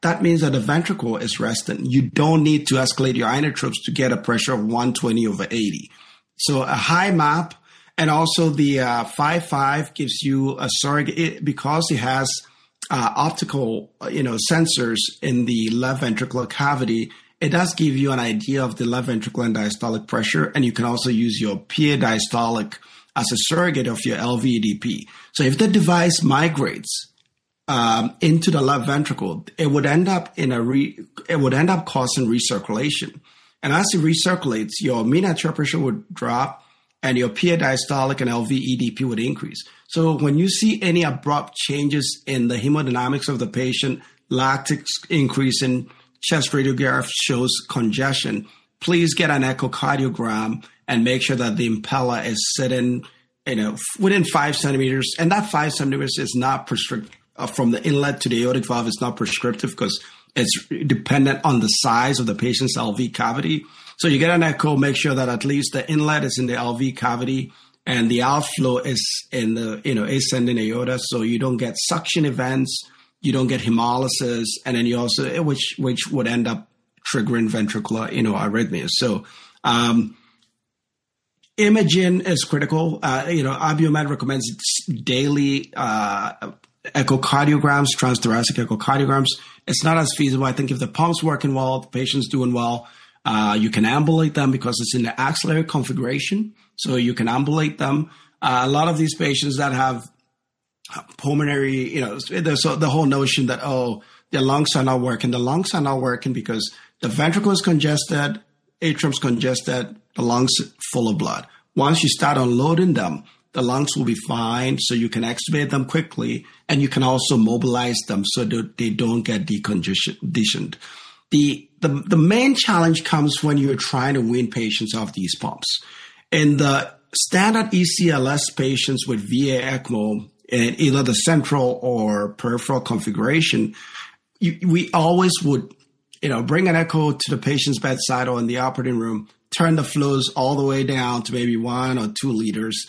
that means that the ventricle is resting. You don't need to escalate your inotropes to get a pressure of one twenty over eighty. So a high M A P, and also the uh, five five gives you a surrogate it, because it has uh, optical, you know, sensors in the left ventricular cavity. It does give you an idea of the left ventricular and diastolic pressure, and you can also use your P A diastolic as a surrogate of your L V E D P. So if the device migrates um, into the left ventricle, it would end up in a re, it would end up causing recirculation. And as it recirculates, your mean arterial pressure would drop, and your P A diastolic and L V E D P would increase. So when you see any abrupt changes in the hemodynamics of the patient, lactic increasing, chest radiograph shows congestion, please get an echocardiogram and make sure that the impeller is sitting, you know, within five centimeters. And that five centimeters is not prescriptive uh, from the inlet to the aortic valve. It's not prescriptive because it's dependent on the size of the patient's L V cavity. So you get an echo, make sure that at least the inlet is in the L V cavity and the outflow is in the, you know, ascending aorta. So you don't get suction events, you don't get hemolysis, and then you also, which, which would end up triggering ventricular, you know, arrhythmias. So, um, imaging is critical. Uh, you know, Abiomed recommends daily uh, echocardiograms, transthoracic echocardiograms. It's not as feasible. I think if the pump's working well, the patient's doing well, uh, you can ambulate them because it's in the axillary configuration. So you can ambulate them. Uh, a lot of these patients that have pulmonary, you know, there's the whole notion that, oh, their lungs are not working. The lungs are not working because the ventricle is congested, atrium's congested, the lungs full of blood. Once you start unloading them, the lungs will be fine, so you can extubate them quickly, and you can also mobilize them so that they don't get deconditioned. The, the, the main challenge comes when you're trying to wean patients off these pumps. In the standard E C L S patients with V A ECMO, in either the central or peripheral configuration, you, we always would, you know, bring an echo to the patient's bedside or in the operating room, turn the flows all the way down to maybe one or two liters,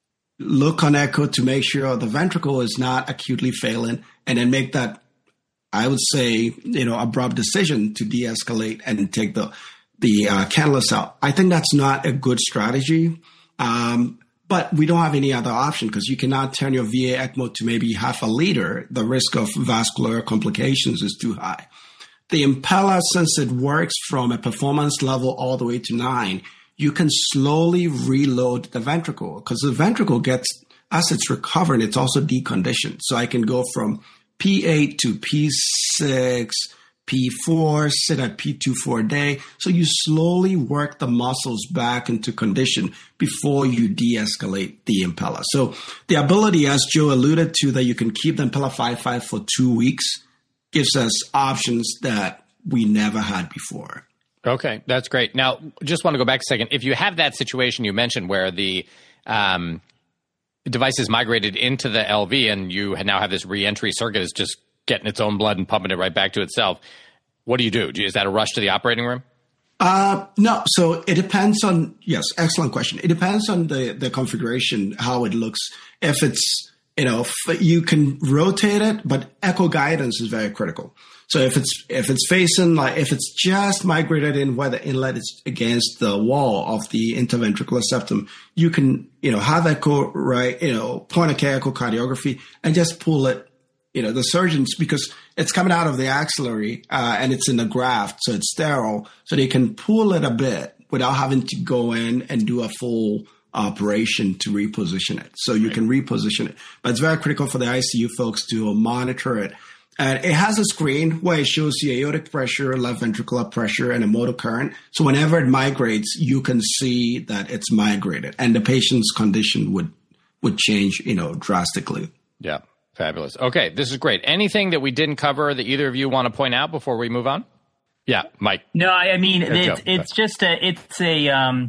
look on echo to make sure the ventricle is not acutely failing, and then make that, I would say, you know, abrupt decision to de-escalate and take the, the uh, cannulus out. I think that's not a good strategy. Um, But we don't have any other option because you cannot turn your V A ECMO to maybe half a liter. The risk of vascular complications is too high. The impeller, since it works from a performance level all the way to nine, you can slowly reload the ventricle because the ventricle gets, as it's recovering, it's also deconditioned. So I can go from P eight to P six, P four, sit at P two for a day. So you slowly work the muscles back into condition before you de-escalate the impeller. So the ability, as Joe alluded to, that you can keep the impeller five five for two weeks gives us options that we never had before. Okay, that's great. Now, just want to go back a second. If you have that situation you mentioned where the um, device is migrated into the L V and you now have this reentry circuit is just getting its own blood and pumping it right back to itself, what do you do? Is that a rush to the operating room? Uh, no. So it depends on, yes, excellent question. It depends on the, the configuration, how it looks. If it's, you know, you can rotate it, but echo guidance is very critical. So if it's, if it's facing, like, if it's just migrated in where the inlet is against the wall of the interventricular septum, you can, you know, have echo, right, you know, point of care echocardiography and just pull it. You know, the surgeons, because it's coming out of the axillary uh, and it's in the graft, so it's sterile, so they can pull it a bit without having to go in and do a full operation to reposition it. So you right. can reposition it. But it's very critical for the I C U folks to monitor it. And it has a screen where it shows you aortic pressure, left ventricular pressure, and a motor current. So whenever it migrates, you can see that it's migrated, and the patient's condition would would change, you know, drastically. Yeah. Fabulous. Okay, this is great. Anything that we didn't cover that either of you want to point out before we move on? Yeah, Mike. No, I mean, it's, it's just a, it's a um,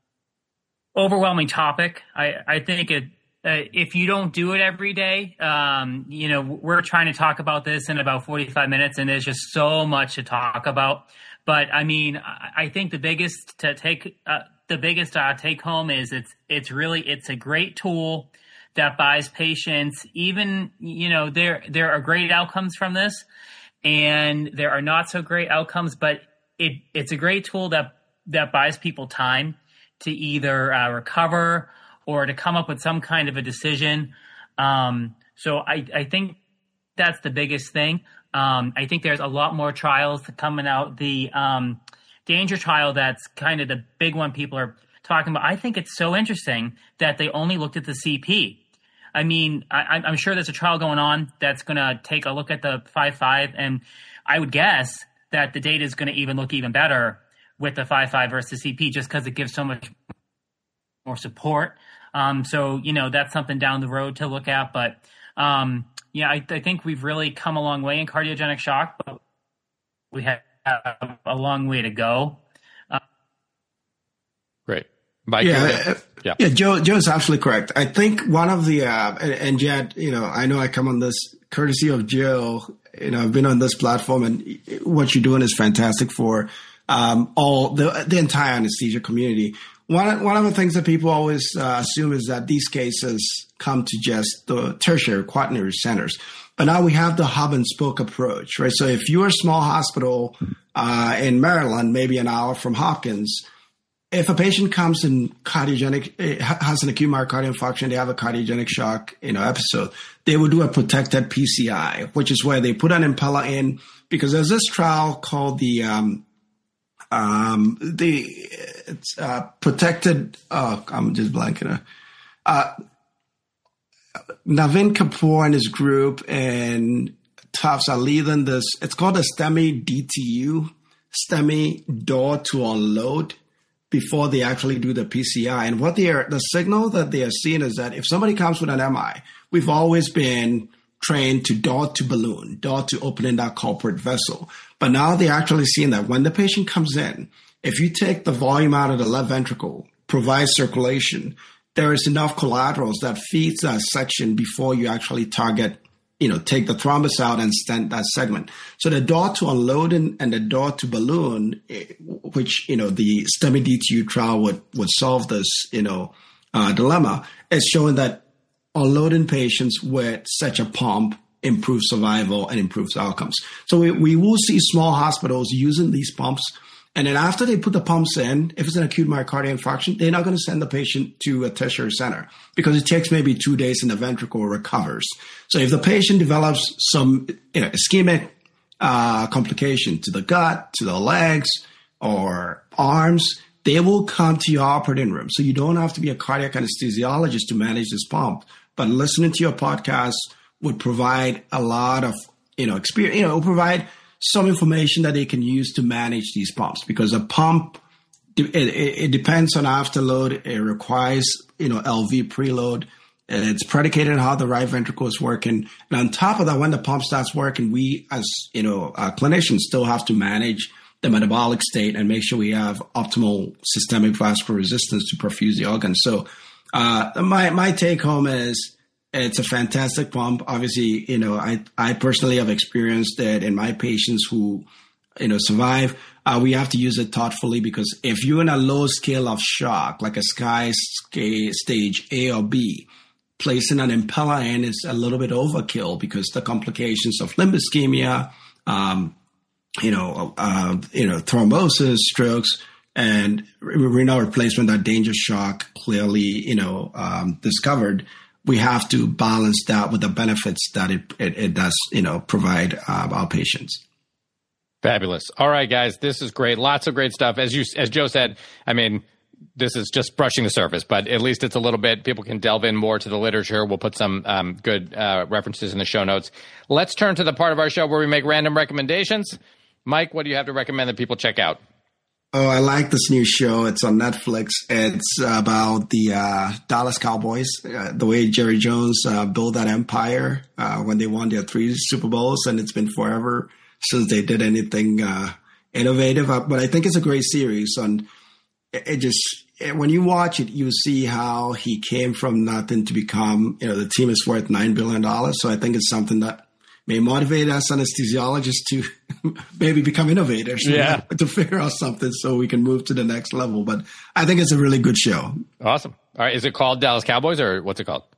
overwhelming topic. I, I think it, uh, if you don't do it every day, um, you know, we're trying to talk about this in about forty-five minutes, and there's just so much to talk about. But I mean, I, I think the biggest to take, uh, the biggest uh, take home is it's, it's really, it's a great tool that buys patients, even, you know, there there are great outcomes from this. and there are not so great outcomes, but it, it's a great tool that, that buys people time to either uh, recover or to come up with some kind of a decision. Um, so I, I think that's the biggest thing. Um, I think there's a lot more trials coming out. The um, Danger trial, that's kind of the big one people are talking about. I think it's so interesting that they only looked at the C P. I mean, I, I'm sure there's a trial going on that's going to take a look at the five five, and I would guess that the data is going to even look even better with the five five versus C P, just because it gives so much more support. Um, so, you know, that's something down the road to look at. But, um, yeah, I, I think we've really come a long way in cardiogenic shock, but we have a long way to go. Uh, Great. Mike, yeah, yeah, yeah. Joe, Joe's absolutely correct. I think one of the uh, and, and Jed, you know, I know I come on this courtesy of Joe. You know, I've been on this platform, and what you're doing is fantastic for um, all the the entire anesthesia community. One one of the things that people always uh, assume is that these cases come to just the tertiary, quaternary centers. But now we have the hub and spoke approach, right? So if you're a small hospital uh, in Maryland, maybe an hour from Hopkins, if a patient comes in cardiogenic, has an acute myocardial infarction, they have a cardiogenic shock, you know, episode, they will do a protected P C I, which is where they put an impeller in, because there's this trial called the um, um, the it's uh, protected. Oh, I'm just blanking. Uh, Navin Kapoor and his group and Tufts are leading this. It's called a STEMI D T U, STEMI door to unload, before they actually do the P C I. And what they are, the signal that they are seeing is that if somebody comes with an M I, we've always been trained to door to balloon, door to opening that culprit vessel. But now they're actually seeing that when the patient comes in, if you take the volume out of the left ventricle, provide circulation, there is enough collaterals that feeds that section before you actually target, you know, take the thrombus out and stent that segment. So the door to unloading and the door to balloon, which, you know, the STEMI D T U trial would, would solve this, you know, uh, dilemma, is showing that unloading patients with such a pump improves survival and improves outcomes. So we, we will see small hospitals using these pumps. And then after they put the pumps in, if it's an acute myocardial infarction, they're not going to send the patient to a tertiary center because it takes maybe two days and the ventricle recovers. So if the patient develops some, you know, ischemic uh, complication to the gut, to the legs, or arms, they will come to your operating room. So you don't have to be a cardiac anesthesiologist to manage this pump. But listening to your podcast would provide a lot of, you know, experience, you know, it will provide some information that they can use to manage these pumps, because a pump, it, it, it depends on afterload. It requires, you know, L V preload. And it's predicated on how the right ventricle is working. And on top of that, when the pump starts working, we as, you know, uh, clinicians still have to manage the metabolic state and make sure we have optimal systemic vascular resistance to perfuse the organ. So uh, my, my take home is, it's a fantastic pump. Obviously, you know, I, I personally have experienced it in my patients who, you know, survive. Uh, we have to use it thoughtfully, because if you're in a low scale of shock, like a sky scale, stage A or B, placing an impeller in is a little bit overkill, because the complications of limb ischemia, um, you know, uh, you know, thrombosis, strokes, and renal replacement, that dangerous shock clearly, you know, um, discovered. We have to balance that with the benefits that it, it, it does, you know, provide uh, our patients. Fabulous. All right, guys, this is great. Lots of great stuff. As you, as Joe said, I mean, this is just brushing the surface, but at least it's a little bit. People can delve in more to the literature. We'll put some um, good uh, references in the show notes. Let's turn to the part of our show where we make random recommendations. Mike, what do you have to recommend that people check out? Oh, I like this new show. It's on Netflix. It's about the uh, Dallas Cowboys, uh, the way Jerry Jones uh, built that empire uh, when they won their three Super Bowls, and it's been forever since they did anything uh, innovative. Uh, but I think it's a great series. And it, it just, it, when you watch it, you see how he came from nothing to become, you know, the team is worth nine billion dollars. So I think it's something that may motivate us anesthesiologists to maybe become innovators, yeah, to figure out something so we can move to the next level. But I think it's a really good show. Awesome. All right. Is it called Dallas Cowboys, or what's it called?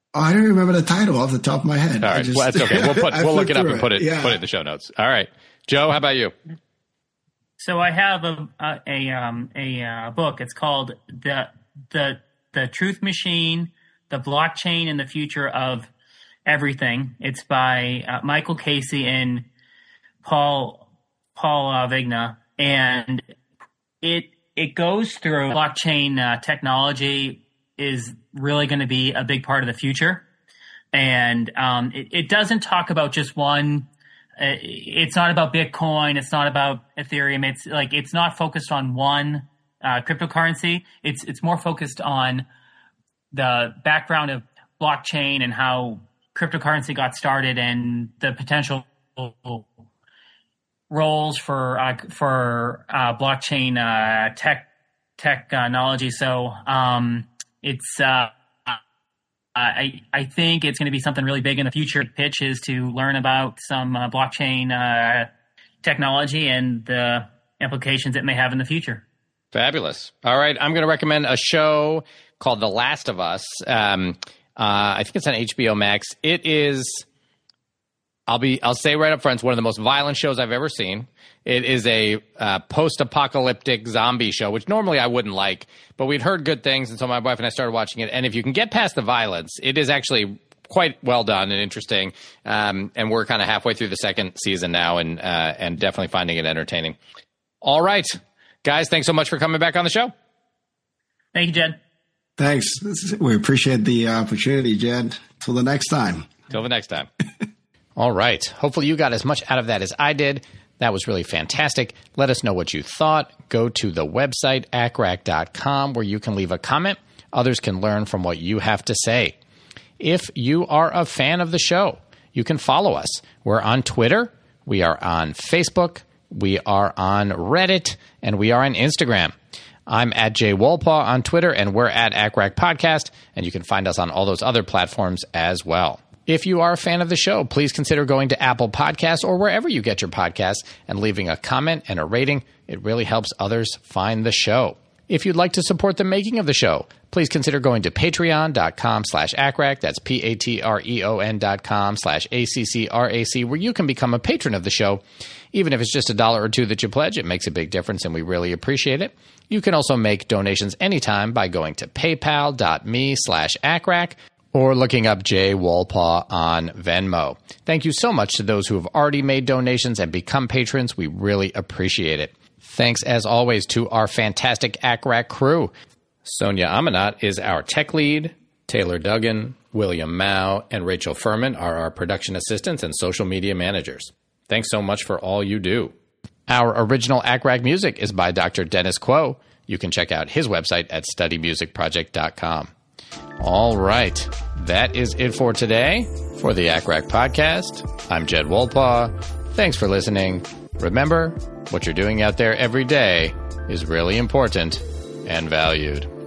Oh, I don't remember the title off the top of my head. All right, just, well, that's okay. We'll put we'll look it up and put it, yeah. put it in the show notes. All right, Joe, how about you? So I have a a a, um, a uh, book. It's called the the the Truth Machine: The Blockchain and the Future of Everything. It's by uh, Michael Casey and Paul Paul uh, Vigna, and it it goes through blockchain uh, technology is really going to be a big part of the future, and um, it, it doesn't talk about just one. Uh, it's not about Bitcoin. It's not about Ethereum. It's like it's not focused on one uh, cryptocurrency. It's it's more focused on the background of blockchain and how cryptocurrency got started and the potential roles for uh, for uh, blockchain uh, tech technology. So um, it's uh, I I think it's going to be something really big in the future. The pitch is to learn about some uh, blockchain uh, technology and the implications it may have in the future. Fabulous. All right, I'm going to recommend a show called The Last of Us. Um, uh, I think it's on H B O Max. It is. I'll be. I'll say right up front, it's one of the most violent shows I've ever seen. It is a uh, post-apocalyptic zombie show, which normally I wouldn't like, but we'd heard good things, and so my wife and I started watching it. And if you can get past the violence, it is actually quite well done and interesting. Um, and we're kind of halfway through the second season now, and uh, and definitely finding it entertaining. All right, guys, thanks so much for coming back on the show. Thank you, Jed. Thanks. We appreciate the opportunity, Jed. Till the next time. Till the next time. All right. Hopefully you got as much out of that as I did. That was really fantastic. Let us know what you thought. Go to the website, A C R A C dot com, where you can leave a comment. Others can learn from what you have to say. If you are a fan of the show, you can follow us. We're on Twitter. We are on Facebook. We are on Reddit. And we are on Instagram. I'm at Jay Wolpaw on Twitter, and we're at A C R A C Podcast. And you can find us on all those other platforms as well. If you are a fan of the show, please consider going to Apple Podcasts or wherever you get your podcasts and leaving a comment and a rating. It really helps others find the show. If you'd like to support the making of the show, please consider going to patreon.com slash ACRAC. That's P-A-T-R-E-O-N dot com slash A-C-C-R-A-C, where you can become a patron of the show. Even if it's just a dollar or two that you pledge, it makes a big difference, and we really appreciate it. You can also make donations anytime by going to paypal.me slash ACRAC. or looking up Jay Wolpaw on Venmo. Thank you so much to those who have already made donations and become patrons. We really appreciate it. Thanks, as always, to our fantastic A C R A C crew. Sonia Amanat is our tech lead. Taylor Duggan, William Mao, and Rachel Furman are our production assistants and social media managers. Thanks so much for all you do. Our original A C R A C music is by Doctor Dennis Quo. You can check out his website at study music project dot com. All right, that is it for today. For the A C R A C podcast, I'm Jed Wolpaw. Thanks for listening. Remember, what you're doing out there every day is really important and valued.